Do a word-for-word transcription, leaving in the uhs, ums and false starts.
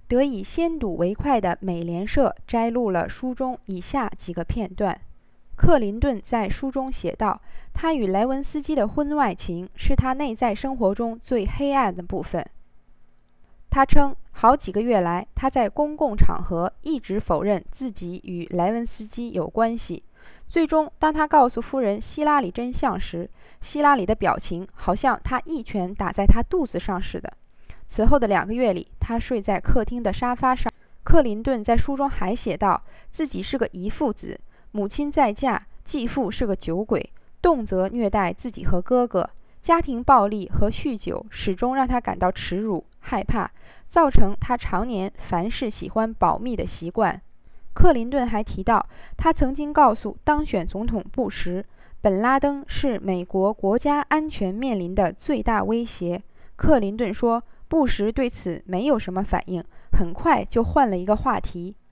得以先睹为快的美联社摘录了书中以下几个片段。克林顿在书中写道，他与莱文斯基的婚外情是他内在生活中最黑暗的部分。他称，好几个月来，他在公共场合一直否认自己与莱文斯基有关系。最终，当他告诉夫人希拉里真相时，希拉里的表情好像他一拳打在他肚子上似的。此后的两个月里，他睡在客厅的沙发上。克林顿在书中还写道，自己是个遗腹子，母亲再嫁，继父是个酒鬼，动辄虐待自己和哥哥。家庭暴力和酗酒始终让他感到耻辱、害怕，造成他常年凡事喜欢保密的习惯。克林顿还提到，他曾经告诉当选总统布什，本拉登是美国国家安全面临的最大威胁。克林顿说，布什对此没有什么反应，很快就换了一个话题。